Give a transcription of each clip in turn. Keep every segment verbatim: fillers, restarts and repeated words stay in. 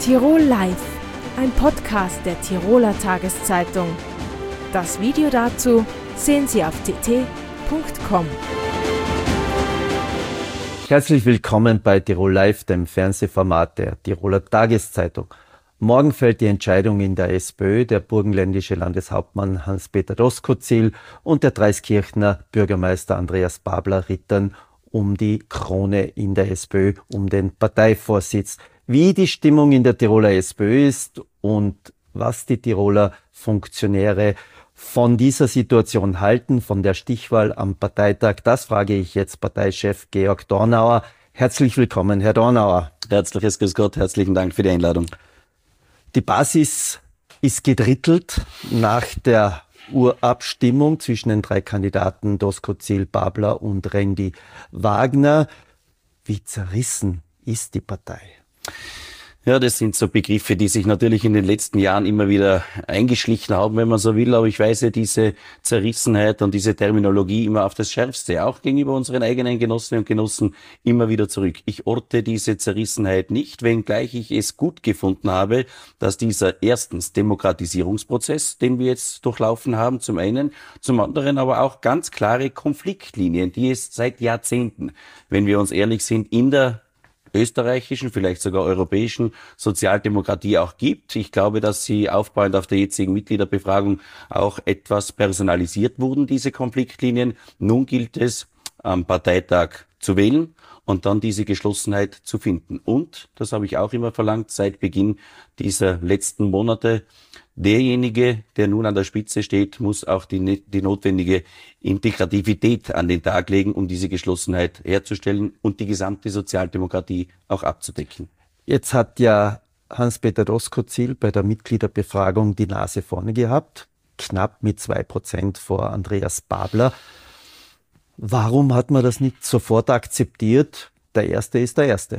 Tirol Live, ein Podcast der Tiroler Tageszeitung. Das Video dazu sehen Sie auf t t punkt com. Herzlich willkommen bei Tirol Live, dem Fernsehformat der Tiroler Tageszeitung. Morgen fällt die Entscheidung in der SPÖ. Der burgenländische Landeshauptmann Hans-Peter Doskozil und der Dreiskirchner Bürgermeister Andreas Babler rittern um die Krone in der SPÖ, um den Parteivorsitz. Wie die Stimmung in der Tiroler SPÖ ist und was die Tiroler Funktionäre von dieser Situation halten, von der Stichwahl am Parteitag, das frage ich jetzt Parteichef Georg Dornauer. Herzlich willkommen, Herr Dornauer. Herzliches Grüß Gott, herzlichen Dank für die Einladung. Die Basis ist gedrittelt nach der Urabstimmung zwischen den drei Kandidaten Doskozil, Babler und Randy Wagner. Wie zerrissen ist die Partei? Ja, das sind so Begriffe, die sich natürlich in den letzten Jahren immer wieder eingeschlichen haben, wenn man so will. Aber ich weise diese Zerrissenheit und diese Terminologie immer auf das Schärfste, auch gegenüber unseren eigenen Genossinnen und Genossen, immer wieder zurück. Ich orte diese Zerrissenheit nicht, wenngleich ich es gut gefunden habe, dass dieser erstens Demokratisierungsprozess, den wir jetzt durchlaufen haben, zum einen, zum anderen aber auch ganz klare Konfliktlinien, die es seit Jahrzehnten, wenn wir uns ehrlich sind, in der österreichischen, vielleicht sogar europäischen Sozialdemokratie auch gibt. Ich glaube, dass sie aufbauend auf der jetzigen Mitgliederbefragung auch etwas personalisiert wurden, diese Konfliktlinien. Nun gilt es, am Parteitag zu wählen und dann diese Geschlossenheit zu finden. Und, das habe ich auch immer verlangt, seit Beginn dieser letzten Monate, derjenige, der nun an der Spitze steht, muss auch die, die notwendige Integrativität an den Tag legen, um diese Geschlossenheit herzustellen und die gesamte Sozialdemokratie auch abzudecken. Jetzt hat ja Hans-Peter Doskozil bei der Mitgliederbefragung die Nase vorne gehabt, knapp mit zwei Prozent vor Andreas Babler. Warum hat man das nicht sofort akzeptiert? Der Erste ist der Erste.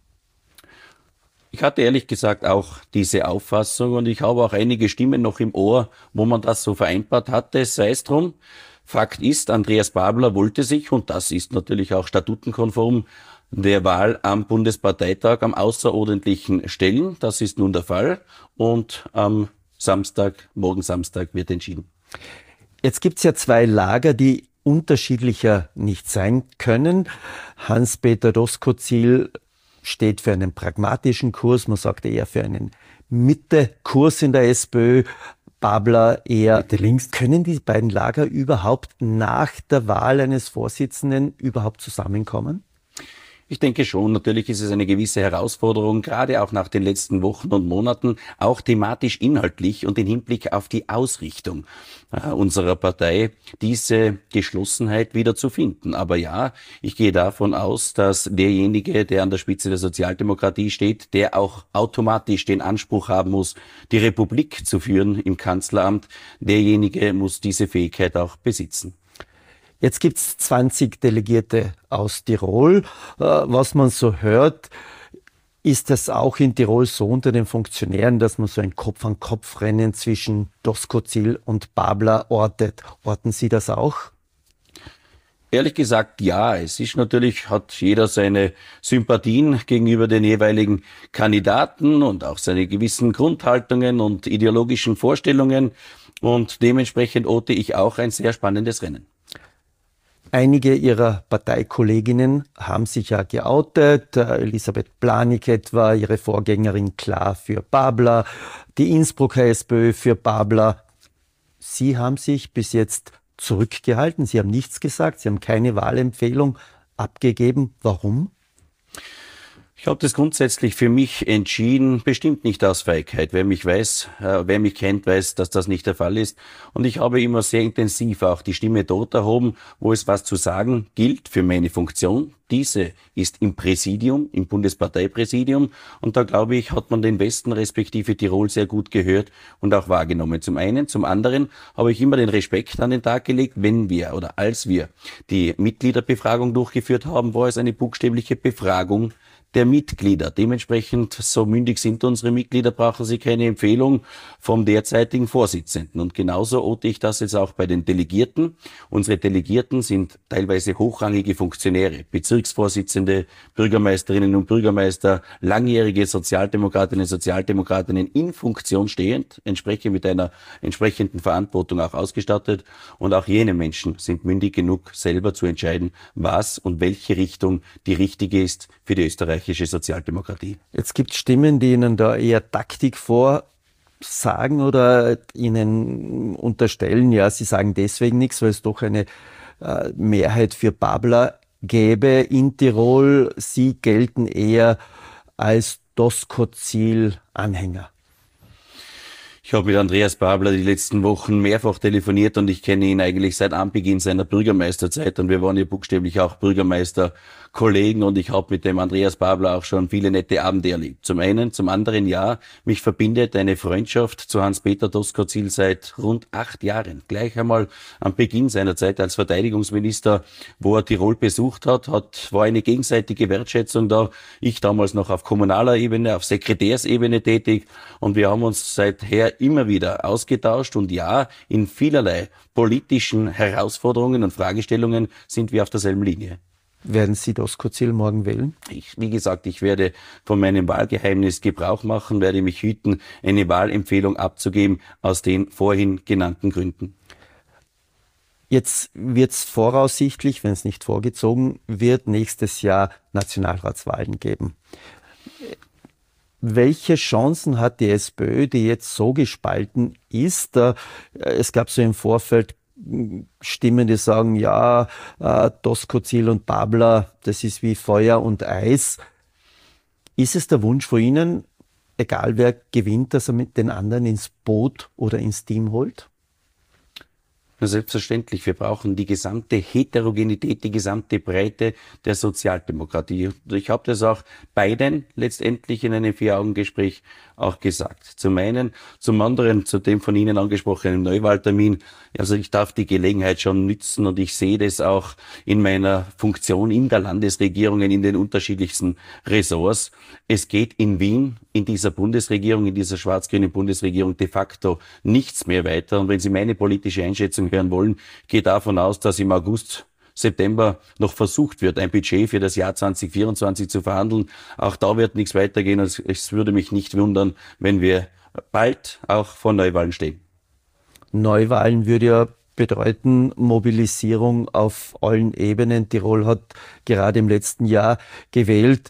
Ich hatte ehrlich gesagt auch diese Auffassung und ich habe auch einige Stimmen noch im Ohr, wo man das so vereinbart hatte, sei es drum. Fakt ist, Andreas Babler wollte sich, und das ist natürlich auch statutenkonform, der Wahl am Bundesparteitag am Außerordentlichen stellen. Das ist nun der Fall und am Samstag, morgen Samstag, wird entschieden. Jetzt gibt's ja zwei Lager, die unterschiedlicher nicht sein können. Hans-Peter Doskozil steht für einen pragmatischen Kurs, man sagt eher für einen Mitte-Kurs in der SPÖ, Babler eher Mitte links. Können die beiden Lager überhaupt nach der Wahl eines Vorsitzenden überhaupt zusammenkommen? Ich denke schon, natürlich ist es eine gewisse Herausforderung, gerade auch nach den letzten Wochen und Monaten, auch thematisch inhaltlich und im Hinblick auf die Ausrichtung äh, unserer Partei, diese Geschlossenheit wieder zu finden. Aber ja, ich gehe davon aus, dass derjenige, der an der Spitze der Sozialdemokratie steht, der auch automatisch den Anspruch haben muss, die Republik zu führen im Kanzleramt, derjenige muss diese Fähigkeit auch besitzen. Jetzt gibt's zwanzig Delegierte aus Tirol. Was man so hört, ist das auch in Tirol so unter den Funktionären, dass man so ein Kopf-an-Kopf-Rennen zwischen Doskozil und Babler ortet. Orten Sie das auch? Ehrlich gesagt, ja. Es ist natürlich, hat jeder seine Sympathien gegenüber den jeweiligen Kandidaten und auch seine gewissen Grundhaltungen und ideologischen Vorstellungen. Und dementsprechend orte ich auch ein sehr spannendes Rennen. Einige ihrer Parteikolleginnen haben sich ja geoutet. Elisabeth Planig etwa, ihre Vorgängerin klar für Babler, die Innsbrucker SPÖ für Babler. Sie haben sich bis jetzt zurückgehalten, Sie haben nichts gesagt, Sie haben keine Wahlempfehlung abgegeben. Warum? Ich habe das grundsätzlich für mich entschieden, bestimmt nicht aus Feigheit. Wer mich weiß, äh, wer mich kennt, weiß, dass das nicht der Fall ist. Und ich habe immer sehr intensiv auch die Stimme dort erhoben, wo es was zu sagen gilt für meine Funktion. Diese ist im Präsidium, im Bundesparteipräsidium. Und da, glaube ich, hat man den Westen respektive Tirol sehr gut gehört und auch wahrgenommen. Zum einen. Zum anderen habe ich immer den Respekt an den Tag gelegt, wenn wir oder als wir die Mitgliederbefragung durchgeführt haben, war es eine buchstäbliche Befragung der Mitglieder. Dementsprechend, so mündig sind unsere Mitglieder, brauchen sie keine Empfehlung vom derzeitigen Vorsitzenden. Und genauso ote ich das jetzt auch bei den Delegierten. Unsere Delegierten sind teilweise hochrangige Funktionäre, Bezirksvorsitzende, Bürgermeisterinnen und Bürgermeister, langjährige Sozialdemokratinnen und Sozialdemokratinnen in Funktion stehend, entsprechend mit einer entsprechenden Verantwortung auch ausgestattet. Und auch jene Menschen sind mündig genug, selber zu entscheiden, was und welche Richtung die richtige ist für die österreichische Sozialdemokratie. Jetzt gibt es Stimmen, die Ihnen da eher Taktik vorsagen oder Ihnen unterstellen, ja, Sie sagen deswegen nichts, weil es doch eine äh, Mehrheit für Babler gäbe in Tirol. Sie gelten eher als Doskozil-Anhänger. Ich habe mit Andreas Babler die letzten Wochen mehrfach telefoniert und ich kenne ihn eigentlich seit Anbeginn seiner Bürgermeisterzeit und wir waren ja buchstäblich auch Bürgermeisterkollegen und ich habe mit dem Andreas Babler auch schon viele nette Abende erlebt. Zum einen, zum anderen ja, mich verbindet eine Freundschaft zu Hans-Peter Doskozil seit rund acht Jahren. Gleich einmal am Beginn seiner Zeit als Verteidigungsminister, wo er Tirol besucht hat, hat war eine gegenseitige Wertschätzung da. Ich damals noch auf kommunaler Ebene, auf Sekretärsebene tätig und wir haben uns seither immer wieder ausgetauscht und ja, in vielerlei politischen Herausforderungen und Fragestellungen sind wir auf derselben Linie. Werden Sie Doskozil morgen wählen? Ich, wie gesagt, ich werde von meinem Wahlgeheimnis Gebrauch machen, werde mich hüten, eine Wahlempfehlung abzugeben aus den vorhin genannten Gründen. Jetzt wird es voraussichtlich, wenn es nicht vorgezogen wird, nächstes Jahr Nationalratswahlen geben. Welche Chancen hat die SPÖ, die jetzt so gespalten ist? Es gab so im Vorfeld Stimmen, die sagen, ja, Doskozil und Babler, das ist wie Feuer und Eis. Ist es der Wunsch von Ihnen, egal wer gewinnt, dass er mit den anderen ins Boot oder ins Team holt? Selbstverständlich, wir brauchen die gesamte Heterogenität, die gesamte Breite der Sozialdemokratie. Ich habe das auch beiden letztendlich in einem Vier-Augen-Gespräch auch gesagt. Zum einen, zum anderen, zu dem von Ihnen angesprochenen Neuwahltermin. Also ich darf die Gelegenheit schon nützen und ich sehe das auch in meiner Funktion in der Landesregierung, in den unterschiedlichsten Ressorts. Es geht in Wien, in dieser Bundesregierung, in dieser schwarz-grünen Bundesregierung de facto nichts mehr weiter. Und wenn Sie meine politische Einschätzung hören wollen, gehe davon aus, dass im August, September noch versucht wird, ein Budget für das Jahr zwanzig vierundzwanzig zu verhandeln. Auch da wird nichts weitergehen. Es würde mich nicht wundern, wenn wir bald auch vor Neuwahlen stehen. Neuwahlen würde ja bedeuten Mobilisierung auf allen Ebenen. Tirol hat gerade im letzten Jahr gewählt.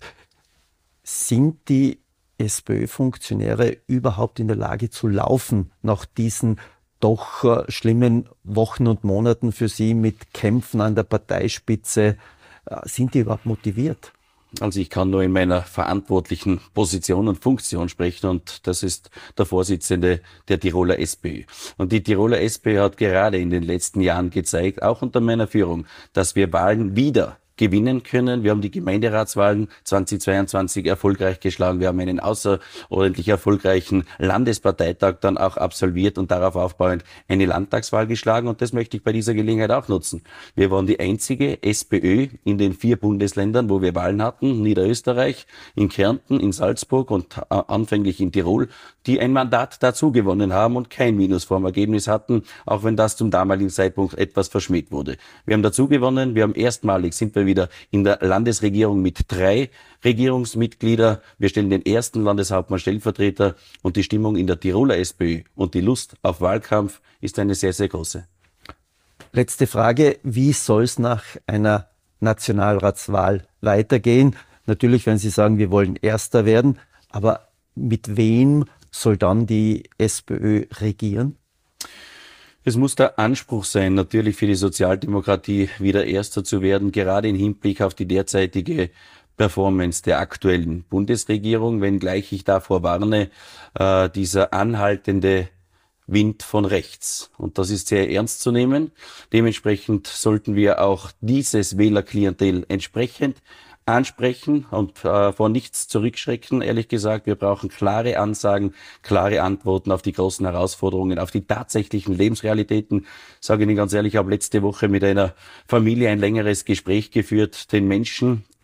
Sind die SPÖ-Funktionäre überhaupt in der Lage zu laufen nach diesen doch äh, schlimmen Wochen und Monaten für Sie mit Kämpfen an der Parteispitze? Äh, sind die überhaupt motiviert? Also ich kann nur in meiner verantwortlichen Position und Funktion sprechen und das ist der Vorsitzende der Tiroler SPÖ. Und die Tiroler SPÖ hat gerade in den letzten Jahren gezeigt, auch unter meiner Führung, dass wir Wahlen wieder gewinnen können. Wir haben die Gemeinderatswahlen zweitausendzweiundzwanzig erfolgreich geschlagen. Wir haben einen außerordentlich erfolgreichen Landesparteitag dann auch absolviert und darauf aufbauend eine Landtagswahl geschlagen. Und das möchte ich bei dieser Gelegenheit auch nutzen. Wir waren die einzige SPÖ in den vier Bundesländern, wo wir Wahlen hatten, Niederösterreich, in Kärnten, in Salzburg und anfänglich in Tirol, die ein Mandat dazu gewonnen haben und kein Minus vorm Ergebnis hatten, auch wenn das zum damaligen Zeitpunkt etwas verschmäht wurde. Wir haben dazu gewonnen, wir haben erstmalig, sind wir wieder in der Landesregierung mit drei Regierungsmitglieder. Wir stellen den ersten Landeshauptmann Stellvertreter und die Stimmung in der Tiroler SPÖ und die Lust auf Wahlkampf ist eine sehr, sehr große. Letzte Frage, wie soll es nach einer Nationalratswahl weitergehen? Natürlich, wenn Sie sagen, wir wollen Erster werden, aber mit wem soll dann die SPÖ regieren? Es muss der Anspruch sein, natürlich für die Sozialdemokratie wieder Erster zu werden, gerade im Hinblick auf die derzeitige Performance der aktuellen Bundesregierung, wenngleich ich davor warne, äh, dieser anhaltende Wind von rechts. Und das ist sehr ernst zu nehmen. Dementsprechend sollten wir auch dieses Wählerklientel entsprechend ansprechen und äh, vor nichts zurückschrecken. Ehrlich gesagt, wir brauchen klare Ansagen, klare Antworten auf die großen Herausforderungen, auf die tatsächlichen Lebensrealitäten. Ich sage Ihnen ganz ehrlich, ich habe letzte Woche mit einer Familie ein längeres Gespräch geführt, den Menschen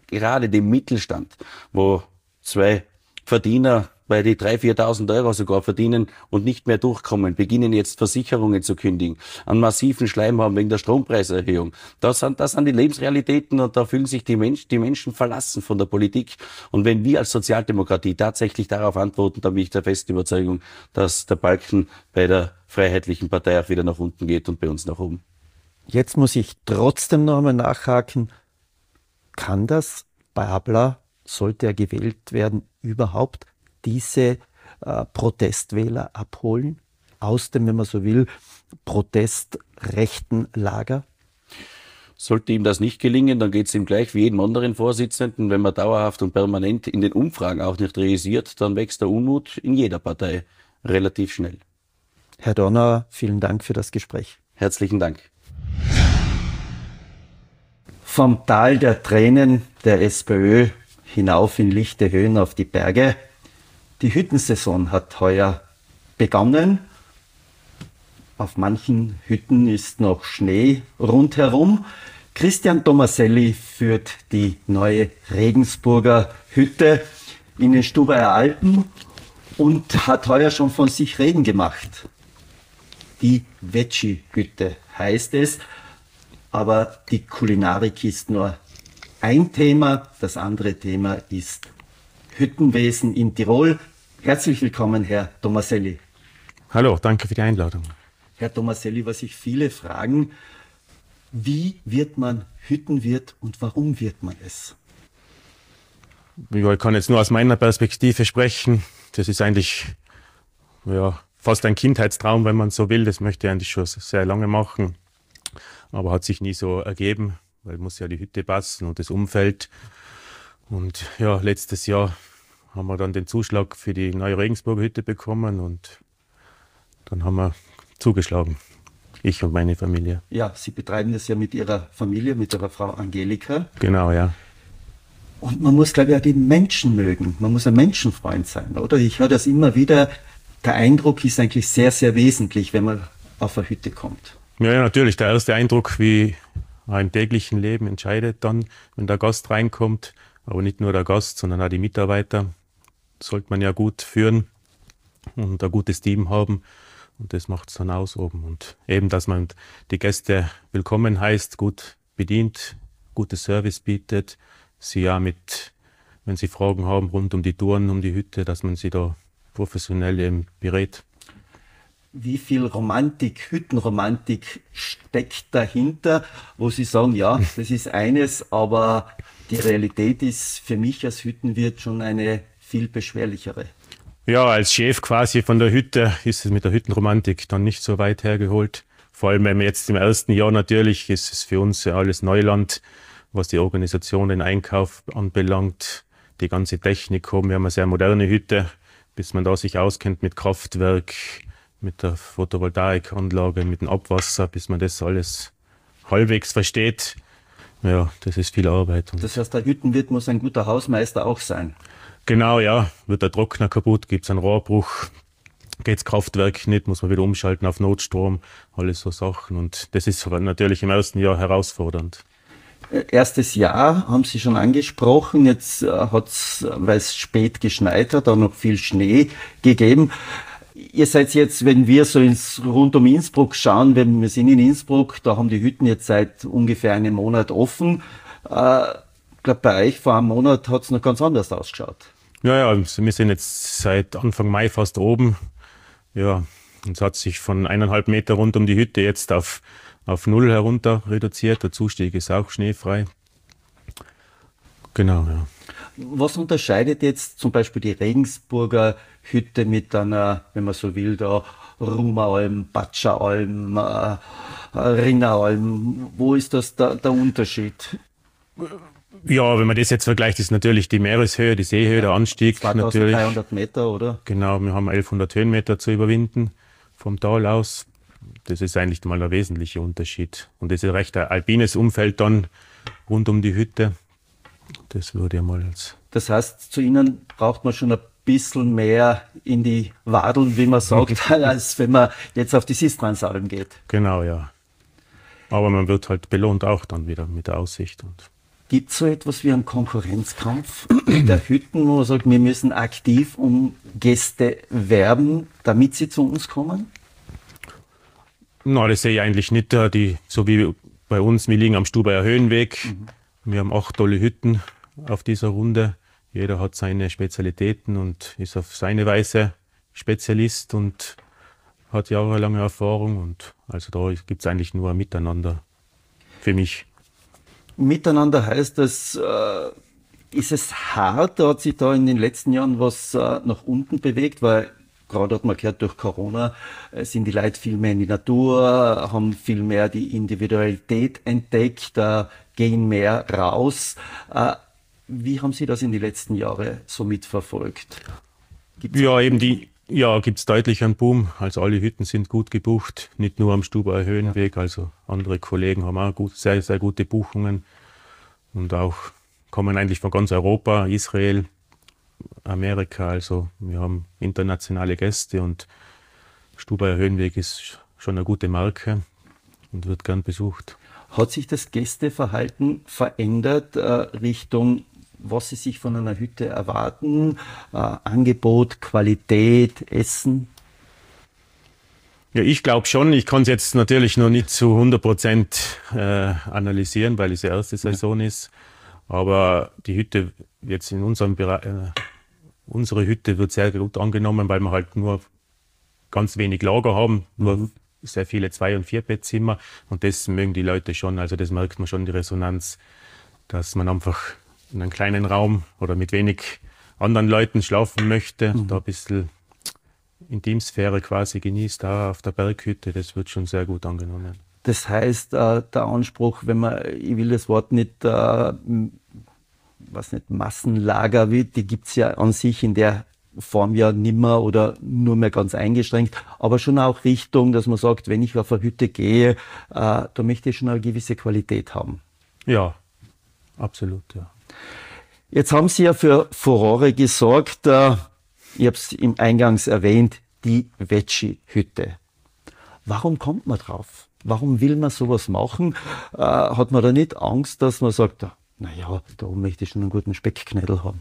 gerade dem Mittelstand, wo zwei Verdiener bei die dreitausend, viertausend Euro sogar verdienen und nicht mehr durchkommen, beginnen jetzt Versicherungen zu kündigen, einen massiven Schleim haben wegen der Strompreiserhöhung. Das sind, das sind die Lebensrealitäten und da fühlen sich die, Mensch, die Menschen verlassen von der Politik. Und wenn wir als Sozialdemokratie tatsächlich darauf antworten, dann bin ich der festen Überzeugung, dass der Balken bei der Freiheitlichen Partei auch wieder nach unten geht und bei uns nach oben. Jetzt muss ich trotzdem noch einmal nachhaken. Kann das Babler, sollte er gewählt werden, überhaupt diese äh, Protestwähler abholen aus dem, wenn man so will, protestrechten Lager? Sollte ihm das nicht gelingen, dann geht es ihm gleich wie jedem anderen Vorsitzenden. Wenn man dauerhaft und permanent in den Umfragen auch nicht realisiert, dann wächst der Unmut in jeder Partei relativ schnell. Herr Donauer, vielen Dank für das Gespräch. Herzlichen Dank. Vom Tal der Tränen der SPÖ hinauf in lichte Höhen auf die Berge. Die Hüttensaison hat heuer begonnen. Auf manchen Hütten ist noch Schnee rundherum. Christian Tomaselli führt die neue Regensburger Hütte in den Stubaier Alpen und hat heuer schon von sich reden gemacht. Die Veggie-Hütte heißt es, aber die Kulinarik ist nur ein Thema. Das andere Thema ist Hüttenwesen in Tirol. Herzlich willkommen, Herr Tomaselli. Hallo, danke für die Einladung. Herr Tomaselli, was sich viele fragen, wie wird man Hüttenwirt und warum wird man es? Ich kann jetzt nur aus meiner Perspektive sprechen. Das ist eigentlich ja, fast ein Kindheitstraum, wenn man so will. Das möchte ich eigentlich schon sehr lange machen, aber hat sich nie so ergeben, weil muss ja die Hütte passen und das Umfeld. Und ja, letztes Jahr haben wir dann den Zuschlag für die neue Regensburger Hütte bekommen und dann haben wir zugeschlagen, ich und meine Familie. Ja, Sie betreiben das ja mit Ihrer Familie, mit Ihrer Frau Angelika. Genau, ja. Und man muss, glaube ich, auch die Menschen mögen. Man muss ein Menschenfreund sein, oder? Ich höre das immer wieder. Der Eindruck ist eigentlich sehr, sehr wesentlich, wenn man auf eine Hütte kommt. Ja, ja, natürlich. Der erste Eindruck, wie im täglichen Leben, entscheidet dann, wenn der Gast reinkommt. Aber nicht nur der Gast, sondern auch die Mitarbeiter. Sollte man ja gut führen und ein gutes Team haben. Und das macht es dann aus oben. Und eben, dass man die Gäste willkommen heißt, gut bedient, gutes Service bietet. Sie ja mit, wenn sie Fragen haben rund um die Touren, um die Hütte, dass man sie da professionell eben berät. Wie viel Romantik, Hüttenromantik steckt dahinter, wo Sie sagen, ja, das ist eines, aber die Realität ist für mich als Hüttenwirt schon eine viel beschwerlichere. Ja, als Chef quasi von der Hütte ist es mit der Hüttenromantik dann nicht so weit hergeholt. Vor allem, wenn wir jetzt im ersten Jahr natürlich, ist es für uns ja alles Neuland, was die Organisation, den Einkauf anbelangt, die ganze Technik haben. Wir haben eine sehr moderne Hütte, bis man da sich auskennt mit Kraftwerk, mit der Photovoltaikanlage, mit dem Abwasser, bis man das alles halbwegs versteht. Ja, das ist viel Arbeit. Das heißt, der Hüttenwirt muss ein guter Hausmeister auch sein. Genau, ja. Wird der Trockner kaputt, gibt es einen Rohrbruch, geht das Kraftwerk nicht, muss man wieder umschalten auf Notstrom, alles so Sachen. Und das ist natürlich im ersten Jahr herausfordernd. Erstes Jahr haben Sie schon angesprochen, jetzt äh, hat es, weil es spät geschneit hat, auch noch viel Schnee gegeben. Ihr seid jetzt, wenn wir so ins rund um Innsbruck schauen, wenn wir sind in Innsbruck, da haben die Hütten jetzt seit ungefähr einem Monat offen. Äh, ich glaube, bei euch vor einem Monat hat es noch ganz anders ausgeschaut. Ja, ja, wir sind jetzt seit Anfang Mai fast oben. Ja, und es hat sich von eineinhalb Meter rund um die Hütte jetzt auf, auf null herunter reduziert. Der Zustieg ist auch schneefrei. Genau, ja. Was unterscheidet jetzt zum Beispiel die Regensburger Hütte mit einer, wenn man so will, da Rumeralm, Batscheralm, äh, Rinneralm? Wo ist das da, der Unterschied? Ja, wenn man das jetzt vergleicht, ist natürlich die Meereshöhe, die Seehöhe, ja, der Anstieg natürlich. zweitausenddreihundert Meter, oder? Genau, wir haben elfhundert Höhenmeter zu überwinden vom Tal aus. Das ist eigentlich mal der wesentliche Unterschied. Und das ist ein recht ein alpines Umfeld dann rund um die Hütte. Das würde ich mal als... Das heißt, zu Ihnen braucht man schon ein bisschen mehr in die Wadeln, wie man sagt, als wenn man jetzt auf die Sistransalm geht. Genau, ja. Aber man wird halt belohnt auch dann wieder mit der Aussicht. Und Gibt es so etwas wie einen Konkurrenzkampf der Hütten, wo man sagt, wir müssen aktiv um Gäste werben, damit sie zu uns kommen? Na, das sehe ich eigentlich nicht. Die, so wie bei uns, wir liegen am Stubaier Höhenweg. Mhm. Wir haben acht tolle Hütten auf dieser Runde. Jeder hat seine Spezialitäten und ist auf seine Weise Spezialist und hat jahrelange Erfahrung. Und also da gibt es eigentlich nur ein Miteinander für mich. Miteinander heißt das, äh, ist es hart? Hat sich da in den letzten Jahren was äh, nach unten bewegt? Weil gerade hat man gehört, durch Corona äh, sind die Leute viel mehr in die Natur, haben viel mehr die Individualität entdeckt, äh, gehen mehr raus. Äh, wie haben Sie das in den letzten Jahren so mitverfolgt? Gibt's ja, eben die, ja, gibt es deutlich einen Boom. Also alle Hütten sind gut gebucht, nicht nur am Stubaier Höhenweg. Ja. Also andere Kollegen haben auch gut, sehr, sehr gute Buchungen und auch kommen eigentlich von ganz Europa, Israel, Amerika. Also wir haben internationale Gäste und Stubaier Höhenweg ist schon eine gute Marke und wird gern besucht. Hat sich das Gästeverhalten verändert äh, Richtung, was Sie sich von einer Hütte erwarten? Äh, Angebot, Qualität, Essen? Ja, ich glaube schon. Ich kann es jetzt natürlich noch nicht zu hundert Prozent äh, analysieren, weil es die erste Saison ja. ist. Aber die Hütte jetzt in unserem Bereich, äh, unsere Hütte wird sehr gut angenommen, weil wir halt nur ganz wenig Lager haben, nur mhm. sehr viele Zwei- und Vierbettzimmer. Und das mögen die Leute schon. Also das merkt man schon, die Resonanz, dass man einfach in einem kleinen Raum oder mit wenig anderen Leuten schlafen möchte, mhm. da ein bisschen Intimsphäre quasi genießt, da auf der Berghütte, das wird schon sehr gut angenommen. Das heißt, äh, der Anspruch, wenn man, ich will das Wort nicht, äh, was nicht, Massenlager, wie, die gibt es ja an sich in der Form ja nimmer oder nur mehr ganz eingeschränkt, aber schon auch Richtung, dass man sagt, wenn ich auf eine Hütte gehe, äh, da möchte ich schon eine gewisse Qualität haben. Ja, absolut, ja. Jetzt haben Sie ja für Furore gesorgt, äh, ich habe es im Eingangs erwähnt, die Veggie-Hütte. Warum kommt man drauf? Warum will man sowas machen? Äh, hat man da nicht Angst, dass man sagt, naja, da oben möchte ich schon einen guten Speckknödel haben?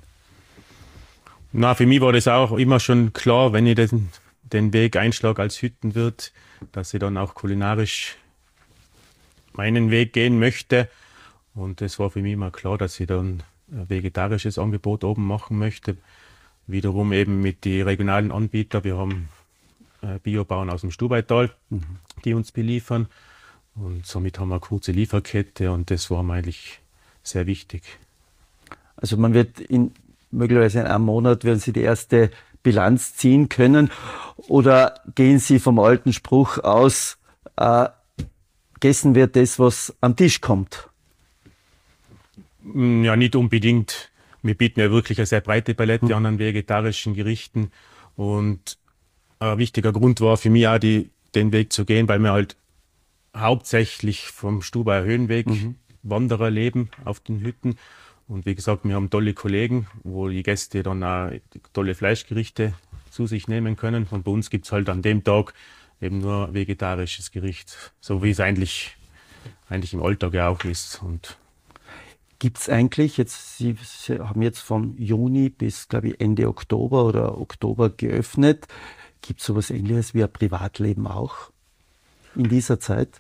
Na, für mich war das auch immer schon klar, wenn ich den, den Weg einschlage als Hüttenwirt, dass ich dann auch kulinarisch meinen Weg gehen möchte. Und es war für mich immer klar, dass ich dann ein vegetarisches Angebot oben machen möchte. Wiederum eben mit den regionalen Anbietern. Wir haben äh, Biobauern aus dem Stubaital, mhm. die uns beliefern. Und somit haben wir eine kurze Lieferkette und das war mir eigentlich sehr wichtig. Also man wird in, möglicherweise in einem Monat werden Sie die erste Bilanz ziehen können. Oder gehen Sie vom alten Spruch aus, äh, gegessen wird das, was am Tisch kommt? Ja, nicht unbedingt. Wir bieten ja wirklich eine sehr breite Palette an an vegetarischen Gerichten. Und ein wichtiger Grund war für mich auch, die, den Weg zu gehen, weil wir halt hauptsächlich vom Stubaier Höhenweg mhm. Wanderer leben auf den Hütten. Und wie gesagt, wir haben tolle Kollegen, wo die Gäste dann auch tolle Fleischgerichte zu sich nehmen können. Und bei uns gibt es halt an dem Tag eben nur vegetarisches Gericht, so wie es eigentlich, eigentlich im Alltag ja auch ist. Und gibt es eigentlich, jetzt, Sie, Sie haben jetzt von Juni bis, glaube ich, Ende Oktober oder Oktober geöffnet. Gibt es sowas Ähnliches wie ein Privatleben auch in dieser Zeit?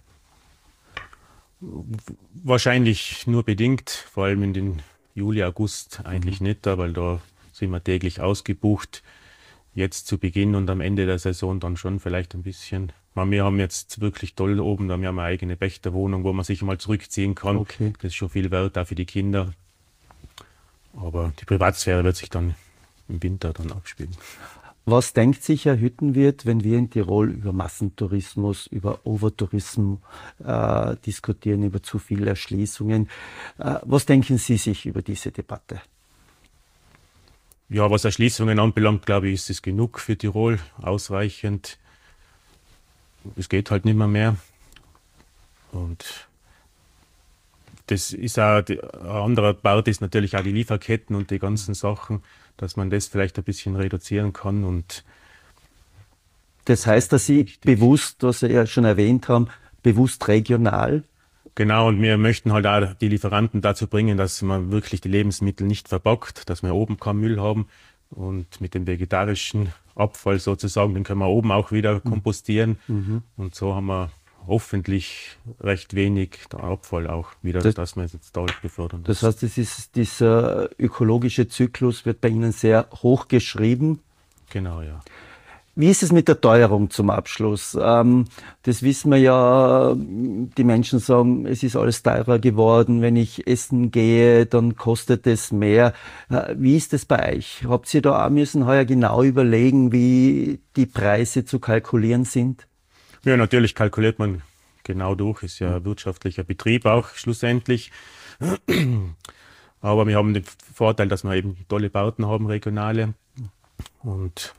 Wahrscheinlich nur bedingt, vor allem in den Juli, August eigentlich mhm. nicht, weil da sind wir täglich ausgebucht. Jetzt zu Beginn und am Ende der Saison dann schon vielleicht ein bisschen. Wir haben jetzt wirklich toll oben, da haben wir eine eigene Pächterwohnung, wo man sich mal zurückziehen kann. Okay. Das ist schon viel wert, auch für die Kinder. Aber die Privatsphäre wird sich dann im Winter dann abspielen. Was denkt sich Herr Hüttenwirt, wenn wir in Tirol über Massentourismus, über Overtourismus äh, diskutieren, über zu viele Erschließungen? Äh, was denken Sie sich über diese Debatte? Ja, was Erschließungen anbelangt, glaube ich, ist es genug für Tirol, ausreichend. Es geht halt nicht mehr mehr. Und das ist auch, ein anderer Part ist natürlich auch die Lieferketten und die ganzen Sachen, dass man das vielleicht ein bisschen reduzieren kann. Und das heißt, dass Sie bewusst, was Sie ja schon erwähnt haben, bewusst regional Genau, und wir möchten halt auch die Lieferanten dazu bringen, dass man wirklich die Lebensmittel nicht verbockt, dass wir oben keinen Müll haben. Und mit dem vegetarischen Abfall sozusagen, den können wir oben auch wieder kompostieren. Mhm. Und so haben wir hoffentlich recht wenig Abfall auch wieder, das, dass wir es jetzt dadurch befördern. Das heißt, das ist, dieser ökologische Zyklus wird bei Ihnen sehr hoch geschrieben. Genau, ja. Wie ist es mit der Teuerung zum Abschluss? Ähm, das wissen wir ja, die Menschen sagen, es ist alles teurer geworden. Wenn ich essen gehe, dann kostet es mehr. Äh, wie ist es bei euch? Habt ihr da auch müssen heuer genau überlegen, wie die Preise zu kalkulieren sind? Ja, natürlich kalkuliert man genau durch. Ist ja ein wirtschaftlicher Betrieb auch schlussendlich. Aber wir haben den Vorteil, dass wir eben tolle Bauten haben, regionale. Und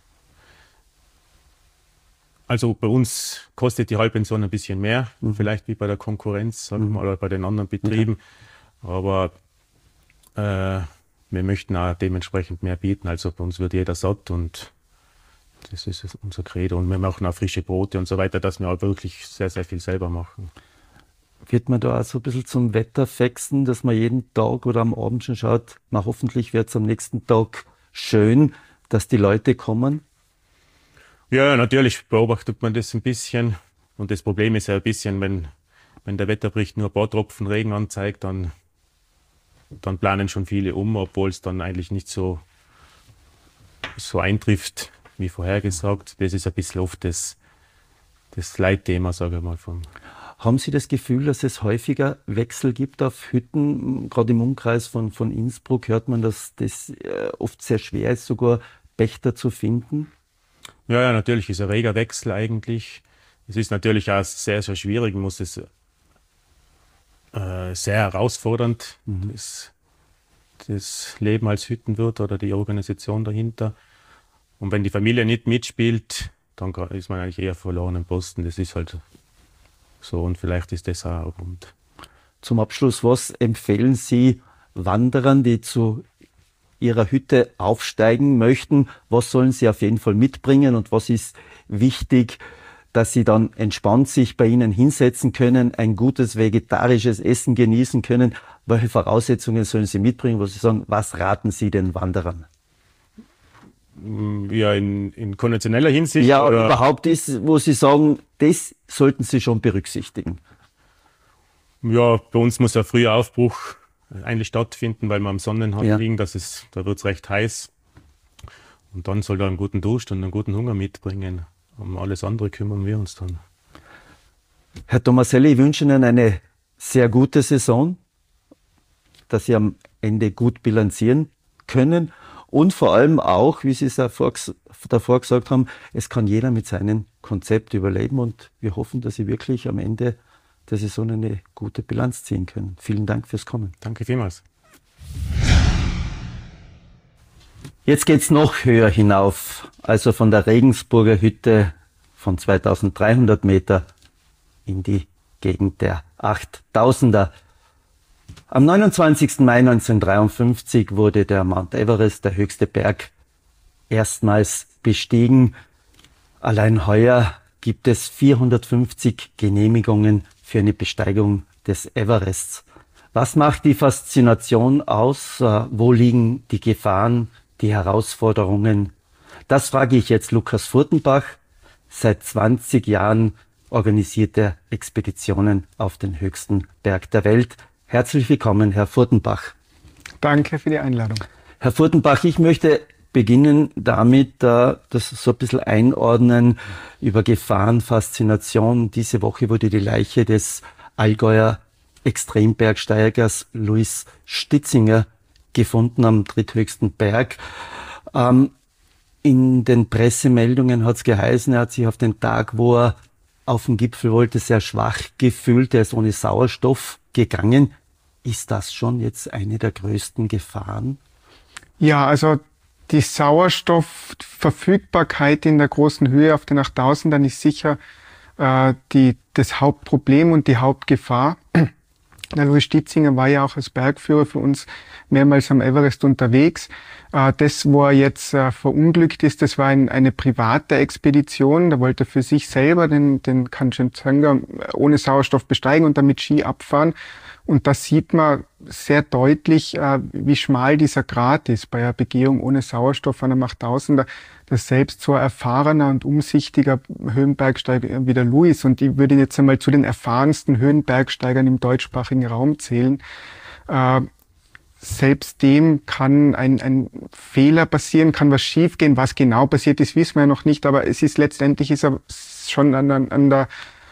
also bei uns kostet die Halbpension ein bisschen mehr, mhm. vielleicht wie bei der Konkurrenz, sagen wir mal, oder bei den anderen Betrieben. Okay. Aber äh, wir möchten auch dementsprechend mehr bieten. Also bei uns wird jeder satt und das ist unser Credo. Und wir machen auch frische Brote und so weiter, dass wir auch wirklich sehr, sehr viel selber machen. Wird man da auch so ein bisschen zum Wetterfexen, dass man jeden Tag oder am Abend schon schaut, na, hoffentlich wird es am nächsten Tag schön, dass die Leute kommen? Ja, natürlich beobachtet man das ein bisschen. Und das Problem ist ja ein bisschen, wenn, wenn der Wetterbericht nur ein paar Tropfen Regen anzeigt, dann, dann planen schon viele um, obwohl es dann eigentlich nicht so, so eintrifft, wie vorhergesagt. Das ist ein bisschen oft das, das Leitthema, sage ich mal. Von Haben Sie das Gefühl, dass es häufiger Wechsel gibt auf Hütten? Gerade im Umkreis von, von Innsbruck hört man, dass das oft sehr schwer ist, sogar Pächter zu finden. Ja, ja, natürlich ist ein reger Wechsel eigentlich. Es ist natürlich auch sehr, sehr schwierig, man muss es äh, sehr herausfordernd, mhm. das, das Leben als Hüttenwirt oder die Organisation dahinter. Und wenn die Familie nicht mitspielt, dann ist man eigentlich eher verloren im Posten. Das ist halt so und vielleicht ist das auch ein Grund. Zum Abschluss, was empfehlen Sie Wanderern, die zu ihrer Hütte aufsteigen möchten? Was sollen sie auf jeden Fall mitbringen und was ist wichtig, dass sie dann entspannt sich bei Ihnen hinsetzen können, ein gutes vegetarisches Essen genießen können? Welche Voraussetzungen sollen Sie mitbringen, wo Sie sagen, was raten Sie den Wanderern? Ja, in, in konventioneller Hinsicht? Ja, oder? Überhaupt ist, wo Sie sagen, das sollten Sie schon berücksichtigen. Ja, bei uns muss ein früher Aufbruch eigentlich stattfinden, weil wir am Sonnenhang ja. liegen, das ist, da wird es recht heiß. Und dann soll er einen guten Durst und einen guten Hunger mitbringen. Um alles andere kümmern wir uns dann. Herr Tomaselli, ich wünsche Ihnen eine sehr gute Saison, dass Sie am Ende gut bilanzieren können und vor allem auch, wie Sie es davor gesagt haben, es kann jeder mit seinem Konzept überleben und wir hoffen, dass Sie wirklich am Ende der Saison eine gute Bilanz ziehen können. Vielen Dank fürs Kommen. Danke vielmals. Jetzt geht's noch höher hinauf, also von der Regensburger Hütte von zweitausenddreihundert Meter in die Gegend der achttausender. Am neunundzwanzigsten Mai neunzehnhundertdreiundfünfzig wurde der Mount Everest, der höchste Berg, erstmals bestiegen. Allein heuer gibt es vierhundertfünfzig Genehmigungen für eine Besteigung des Everests. Was macht die Faszination aus? Wo liegen die Gefahren, die Herausforderungen? Das frage ich jetzt Lukas Furtenbach. Seit zwanzig Jahren organisiert er Expeditionen auf den höchsten Berg der Welt. Herzlich willkommen, Herr Furtenbach. Danke für die Einladung. Herr Furtenbach, ich möchte beginnen damit, das so ein bisschen einordnen über Gefahren, Faszination. Diese Woche wurde die Leiche des Allgäuer Extrembergsteigers Luis Stitzinger gefunden am dritthöchsten Berg. Ähm, in den Pressemeldungen hat es geheißen, er hat sich auf den Tag, wo er auf den Gipfel wollte, sehr schwach gefühlt. Er ist ohne Sauerstoff gegangen. Ist das schon jetzt eine der größten Gefahren? Ja, also die Sauerstoffverfügbarkeit in der großen Höhe auf den achttausendern ist sicher äh, die, das Hauptproblem und die Hauptgefahr. Der Louis Stitzinger war ja auch als Bergführer für uns mehrmals am Everest unterwegs. Das, wo er jetzt verunglückt ist, das war eine private Expedition. Da wollte er für sich selber den, den Kanchenjunga ohne Sauerstoff besteigen und dann mit Ski abfahren. Und da sieht man sehr deutlich, wie schmal dieser Grat ist bei einer Begehung ohne Sauerstoff an einem achttausender. Das selbst so ein erfahrener und umsichtiger Höhenbergsteiger wie der Louis, und ich würde ihn jetzt einmal zu den erfahrensten Höhenbergsteigern im deutschsprachigen Raum zählen, äh, selbst dem kann ein, ein Fehler passieren, kann was schiefgehen. Was genau passiert ist, wissen wir ja noch nicht, aber es ist letztendlich ist er schon an, an, an der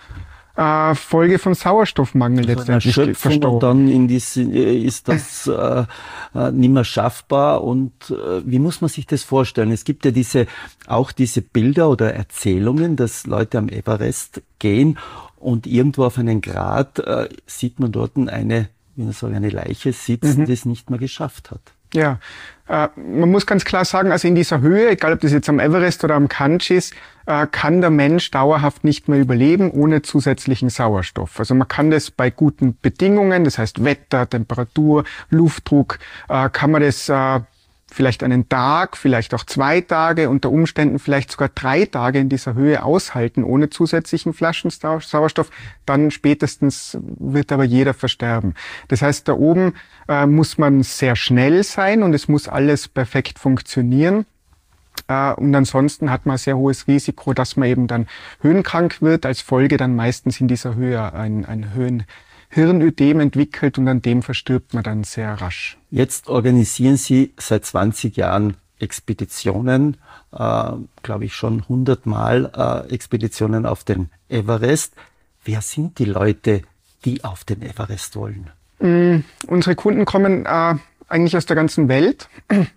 Äh, Folge vom Sauerstoffmangel also letztendlich verstorben. Und dann in diese, ist das äh, äh, nicht mehr schaffbar. Und äh, wie muss man sich das vorstellen? Es gibt ja diese auch diese Bilder oder Erzählungen, dass Leute am Everest gehen und irgendwo auf einen Grat äh, sieht man dort eine, wie man sagt, eine Leiche sitzen, mhm. die es nicht mehr geschafft hat. Ja, äh, man muss ganz klar sagen, also in dieser Höhe, egal ob das jetzt am Everest oder am Kantsch ist, äh, kann der Mensch dauerhaft nicht mehr überleben ohne zusätzlichen Sauerstoff. Also man kann das bei guten Bedingungen, das heißt Wetter, Temperatur, Luftdruck, äh, kann man das äh, vielleicht einen Tag, vielleicht auch zwei Tage, unter Umständen vielleicht sogar drei Tage in dieser Höhe aushalten, ohne zusätzlichen Flaschensauerstoff, dann spätestens wird aber jeder versterben. Das heißt, da oben äh, muss man sehr schnell sein und es muss alles perfekt funktionieren. Äh, und ansonsten hat man ein sehr hohes Risiko, dass man eben dann höhenkrank wird, als Folge dann meistens in dieser Höhe ein, ein Höhen Hirnödem entwickelt und an dem verstirbt man dann sehr rasch. Jetzt organisieren Sie seit zwanzig Jahren Expeditionen, äh, glaube ich schon hundertmal äh, Expeditionen auf den Everest. Wer sind die Leute, die auf den Everest wollen? Mm, unsere Kunden kommen äh, eigentlich aus der ganzen Welt.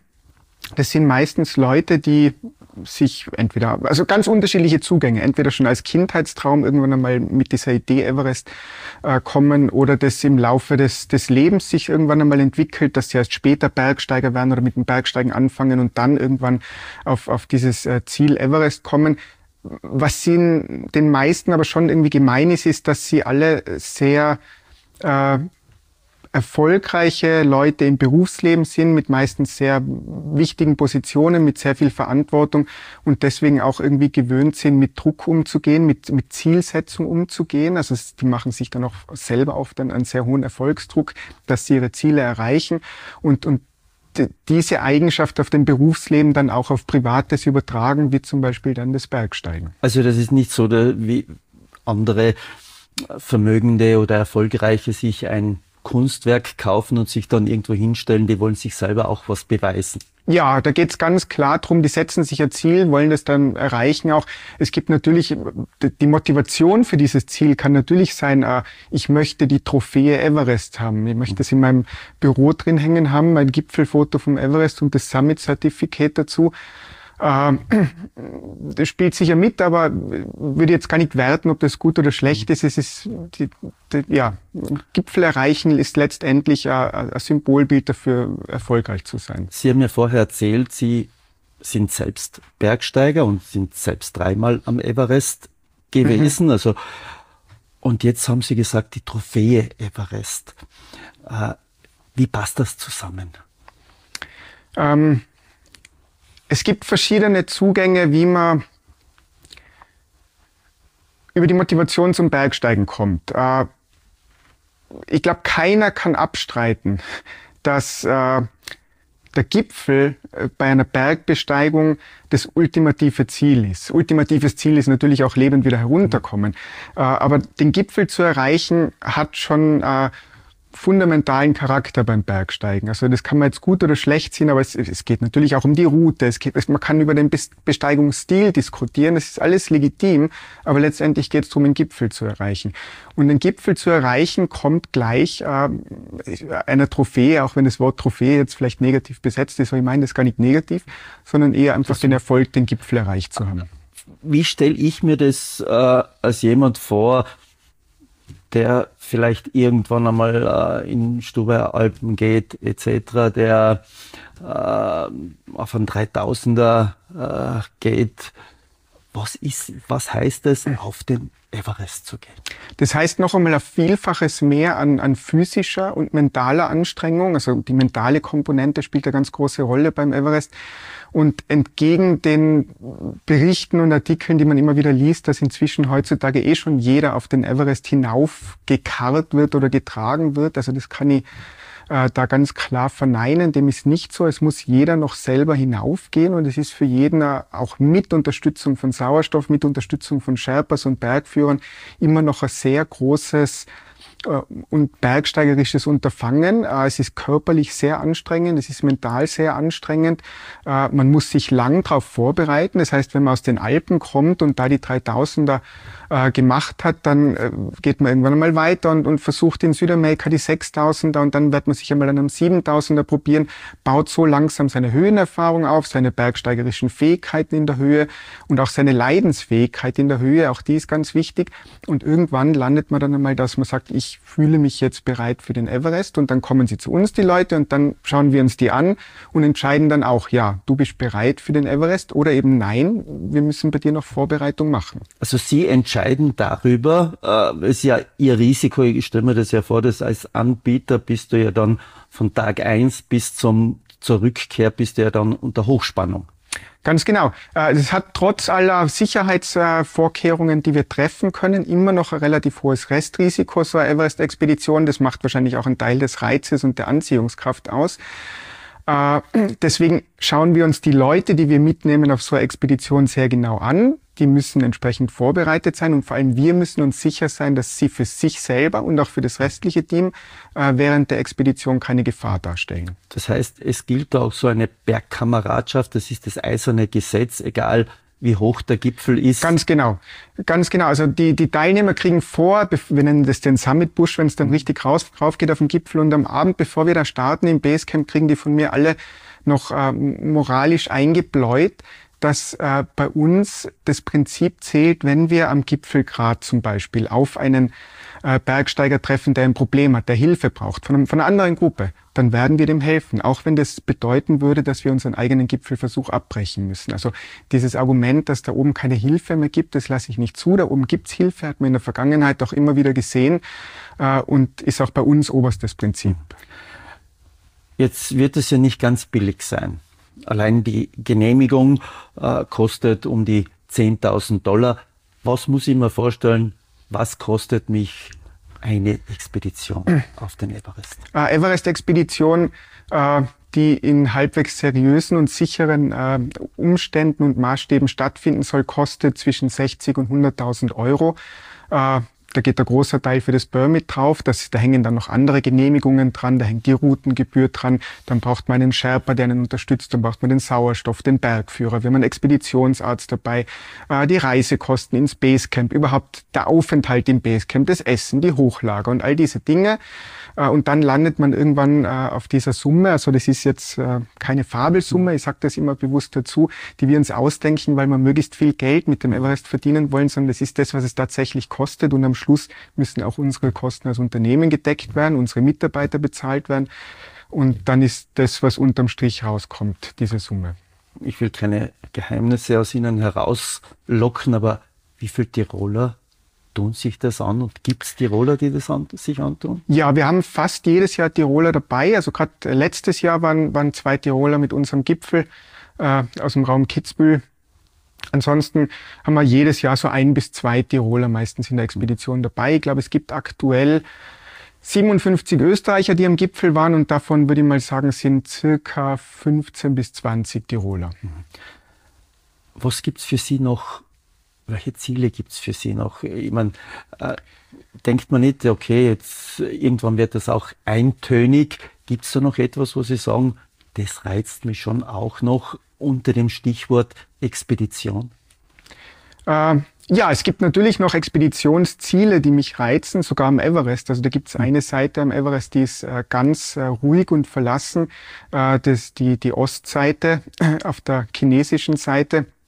Das sind meistens Leute, die sich entweder, also ganz unterschiedliche Zugänge, entweder schon als Kindheitstraum irgendwann einmal mit dieser Idee Everest äh, kommen oder das im Laufe des, des Lebens sich irgendwann einmal entwickelt, dass sie erst später Bergsteiger werden oder mit dem Bergsteigen anfangen und dann irgendwann auf, auf dieses äh, Ziel Everest kommen. Was ihnen den meisten aber schon irgendwie gemein ist, ist, dass sie alle sehr äh, erfolgreiche Leute im Berufsleben sind, mit meistens sehr wichtigen Positionen, mit sehr viel Verantwortung und deswegen auch irgendwie gewöhnt sind, mit Druck umzugehen, mit, mit Zielsetzung umzugehen. Also die machen sich dann auch selber oft einen, einen sehr hohen Erfolgsdruck, dass sie ihre Ziele erreichen und, und diese Eigenschaft auf dem Berufsleben dann auch auf Privates übertragen, wie zum Beispiel dann das Bergsteigen. Also das ist nicht so, wie andere Vermögende oder Erfolgreiche sich ein Kunstwerk kaufen und sich dann irgendwo hinstellen, die wollen sich selber auch was beweisen. Ja, da geht's ganz klar drum, die setzen sich ein Ziel, wollen das dann erreichen auch. Es gibt natürlich, die Motivation für dieses Ziel kann natürlich sein, ich möchte die Trophäe Everest haben. Ich möchte es in meinem Büro drin hängen haben, mein Gipfelfoto vom Everest und das Summit Certificate dazu. Das spielt sicher mit, aber würde jetzt gar nicht werten, ob das gut oder schlecht ist. Es ist, die, die, ja, Gipfel erreichen ist letztendlich ein, ein Symbolbild dafür, erfolgreich zu sein. Sie haben ja vorher erzählt, Sie sind selbst Bergsteiger und sind selbst dreimal am Everest gewesen. Mhm. Also, und jetzt haben Sie gesagt, die Trophäe Everest. Äh, wie passt das zusammen? Ähm, Es gibt verschiedene Zugänge, wie man über die Motivation zum Bergsteigen kommt. Ich glaube, keiner kann abstreiten, dass der Gipfel bei einer Bergbesteigung das ultimative Ziel ist. Ultimatives Ziel ist natürlich auch lebend wieder herunterkommen. Aber den Gipfel zu erreichen, hat schon fundamentalen Charakter beim Bergsteigen. Also das kann man jetzt gut oder schlecht sehen, aber es, es geht natürlich auch um die Route. Es geht, man kann über den Besteigungsstil diskutieren, das ist alles legitim, aber letztendlich geht es darum, den Gipfel zu erreichen. Und den Gipfel zu erreichen kommt gleich äh, einer Trophäe, auch wenn das Wort Trophäe jetzt vielleicht negativ besetzt ist, aber ich meine das gar nicht negativ, sondern eher einfach das den Erfolg, den Gipfel erreicht zu haben. Wie stelle ich mir das äh, als jemand vor, der vielleicht irgendwann einmal äh, in Stubaier Alpen geht, et cetera, der äh, auf einen dreitausender äh, geht. Was ist, was heißt es, auf den Everest zu gehen? Das heißt noch einmal ein Vielfaches mehr an, an physischer und mentaler Anstrengung. Also die mentale Komponente spielt eine ganz große Rolle beim Everest. Und entgegen den Berichten und Artikeln, die man immer wieder liest, dass inzwischen heutzutage eh schon jeder auf den Everest hinaufgekarrt wird oder getragen wird. Also das kann ich äh, da ganz klar verneinen. Dem ist nicht so. Es muss jeder noch selber hinaufgehen und es ist für jeden auch mit Unterstützung von Sauerstoff, mit Unterstützung von Sherpas und Bergführern immer noch ein sehr großes und bergsteigerisches Unterfangen. Es ist körperlich sehr anstrengend, es ist mental sehr anstrengend. Man muss sich lang darauf vorbereiten. Das heißt, wenn man aus den Alpen kommt und da die dreitausender gemacht hat, dann geht man irgendwann einmal weiter und, und versucht in Südamerika die sechstausender und dann wird man sich einmal an einem siebentausender probieren, baut so langsam seine Höhenerfahrung auf, seine bergsteigerischen Fähigkeiten in der Höhe und auch seine Leidensfähigkeit in der Höhe, auch die ist ganz wichtig. Und irgendwann landet man dann einmal, dass man sagt, ich fühle mich jetzt bereit für den Everest und dann kommen sie zu uns, die Leute, und dann schauen wir uns die an und entscheiden dann auch, ja, du bist bereit für den Everest oder eben nein, wir müssen bei dir noch Vorbereitung machen. Also Sie entscheiden darüber, äh, ist ja Ihr Risiko, ich stelle mir das ja vor, dass als Anbieter bist du ja dann von Tag eins bis zum, zur Rückkehr bist du ja dann unter Hochspannung. Ganz genau. Es hat trotz aller Sicherheitsvorkehrungen, die wir treffen können, immer noch ein relativ hohes Restrisiko, so eine Everest-Expedition. Das macht wahrscheinlich auch einen Teil des Reizes und der Anziehungskraft aus. Deswegen schauen wir uns die Leute, die wir mitnehmen auf so eine Expedition, sehr genau an. Die müssen entsprechend vorbereitet sein und vor allem wir müssen uns sicher sein, dass sie für sich selber und auch für das restliche Team äh, während der Expedition keine Gefahr darstellen. Das heißt, es gilt auch so eine Bergkameradschaft, das ist das eiserne Gesetz, egal wie hoch der Gipfel ist. Ganz genau, ganz genau. Also die, die Teilnehmer kriegen vor, wir nennen das den Summit Bush, wenn es dann richtig raus, rauf geht auf den Gipfel, und am Abend, bevor wir da starten im Basecamp, kriegen die von mir alle noch äh, moralisch eingebläut, dass äh, bei uns das Prinzip zählt, wenn wir am Gipfelgrat zum Beispiel auf einen äh, Bergsteiger treffen, der ein Problem hat, der Hilfe braucht von, einem, von einer anderen Gruppe, dann werden wir dem helfen, auch wenn das bedeuten würde, dass wir unseren eigenen Gipfelversuch abbrechen müssen. Also dieses Argument, dass da oben keine Hilfe mehr gibt, das lasse ich nicht zu. Da oben gibt's Hilfe, hat man in der Vergangenheit auch immer wieder gesehen äh, und ist auch bei uns oberstes Prinzip. Jetzt wird es ja nicht ganz billig sein. Allein die Genehmigung äh, kostet um die zehntausend Dollar. Was muss ich mir vorstellen, was kostet mich eine Expedition auf den Everest? Äh, Everest-Expedition, äh, die in halbwegs seriösen und sicheren äh, Umständen und Maßstäben stattfinden soll, kostet zwischen sechzig und hunderttausend Euro. Äh, Da geht der großer Teil für das Permit drauf. Das, da hängen dann noch andere Genehmigungen dran. Da hängt die Routengebühr dran. Dann braucht man einen Sherpa, der einen unterstützt. Dann braucht man den Sauerstoff, den Bergführer. Wir haben einen Expeditionsarzt dabei. Äh, die Reisekosten ins Basecamp. Überhaupt der Aufenthalt im Basecamp, das Essen, die Hochlager und all diese Dinge. Äh, und dann landet man irgendwann äh, auf dieser Summe. Also das ist jetzt äh, keine Fabelsumme. Ich sage das immer bewusst dazu, die wir uns ausdenken, weil wir möglichst viel Geld mit dem Everest verdienen wollen, sondern das ist das, was es tatsächlich kostet. Und am Schluss müssen auch unsere Kosten als Unternehmen gedeckt werden, unsere Mitarbeiter bezahlt werden. Und dann ist das, was unterm Strich rauskommt, diese Summe. Ich will keine Geheimnisse aus Ihnen herauslocken, aber wie viele Tiroler tun sich das an? Und gibt es Tiroler, die das an, sich antun? Ja, wir haben fast jedes Jahr Tiroler dabei. Also gerade letztes Jahr waren, waren zwei Tiroler mit unserem Gipfel äh, aus dem Raum Kitzbühel. Ansonsten haben wir jedes Jahr so ein bis zwei Tiroler meistens in der Expedition dabei. Ich glaube, es gibt aktuell siebenundfünfzig Österreicher, die am Gipfel waren, und davon würde ich mal sagen, sind circa fünfzehn bis zwanzig Tiroler. Was gibt's für Sie noch? Welche Ziele gibt's für Sie noch? Ich meine, äh, denkt man nicht, okay, jetzt irgendwann wird das auch eintönig. Gibt's da noch etwas, wo Sie sagen, das reizt mich schon auch noch unter dem Stichwort Expedition? Äh, ja, es gibt natürlich noch Expeditionsziele, die mich reizen, sogar am Everest. Also da gibt es eine Seite am Everest, die ist äh, ganz äh, ruhig und verlassen. Äh, das die die Ostseite äh, auf der chinesischen Seite.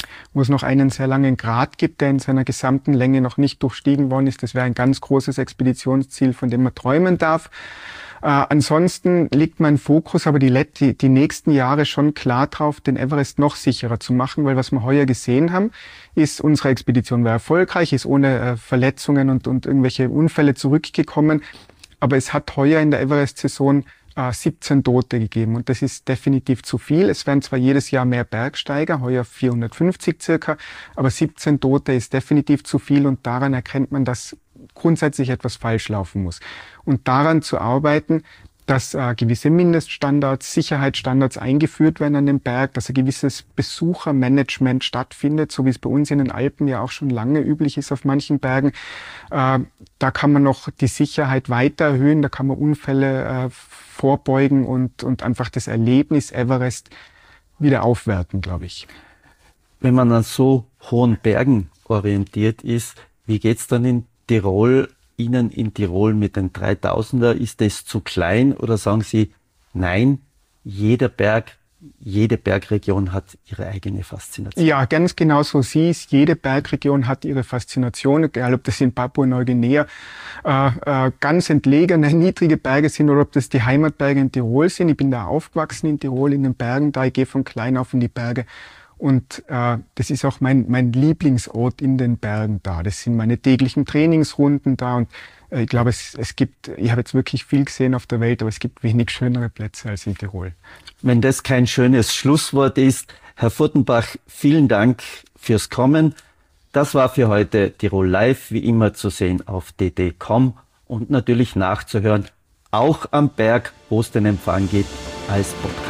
wo es noch einen sehr langen Grat gibt, der in seiner gesamten Länge noch nicht durchstiegen worden ist. Das wäre ein ganz großes Expeditionsziel, von dem man träumen darf. Äh, ansonsten liegt mein Fokus aber die, die, die nächsten Jahre schon klar drauf, den Everest noch sicherer zu machen, weil was wir heuer gesehen haben, ist, unsere Expedition war erfolgreich, ist ohne äh, Verletzungen und, und irgendwelche Unfälle zurückgekommen. Aber es hat heuer in der Everest-Saison äh, siebzehn Tote gegeben und das ist definitiv zu viel. Es werden zwar jedes Jahr mehr Bergsteiger, heuer vierhundertfünfzig circa, aber siebzehn Tote ist definitiv zu viel und daran erkennt man, dass grundsätzlich etwas falsch laufen muss. Und daran zu arbeiten, dass äh, gewisse Mindeststandards, Sicherheitsstandards eingeführt werden an dem Berg, dass ein gewisses Besuchermanagement stattfindet, so wie es bei uns in den Alpen ja auch schon lange üblich ist auf manchen Bergen. Äh, da kann man noch die Sicherheit weiter erhöhen, da kann man Unfälle äh, vorbeugen und, und einfach das Erlebnis Everest wieder aufwerten, glaube ich. Wenn man an so hohen Bergen orientiert ist, wie geht's dann in Tirol, Ihnen in Tirol mit den dreitausender, ist das zu klein oder sagen Sie, nein, jeder Berg, jede Bergregion hat ihre eigene Faszination? Ja, ganz genau so sie ist. Jede Bergregion hat ihre Faszination, egal ob das in Papua-Neuguinea äh, äh, ganz entlegene, niedrige Berge sind oder ob das die Heimatberge in Tirol sind. Ich bin da aufgewachsen in Tirol, in den Bergen da. Ich gehe von klein auf in die Berge. Und äh, das ist auch mein, mein Lieblingsort in den Bergen da. Das sind meine täglichen Trainingsrunden da. Und äh, ich glaube, es, es gibt, ich habe jetzt wirklich viel gesehen auf der Welt, aber es gibt wenig schönere Plätze als in Tirol. Wenn das kein schönes Schlusswort ist, Herr Furtenbach, vielen Dank fürs Kommen. Das war für heute Tirol Live, wie immer zu sehen auf d d punkt com und natürlich nachzuhören, auch am Berg, wo es den Empfang gibt, als Podcast.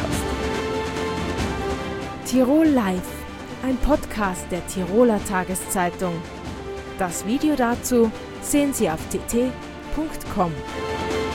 Tirol Live, ein Podcast der Tiroler Tageszeitung. Das Video dazu sehen Sie auf t t punkt com.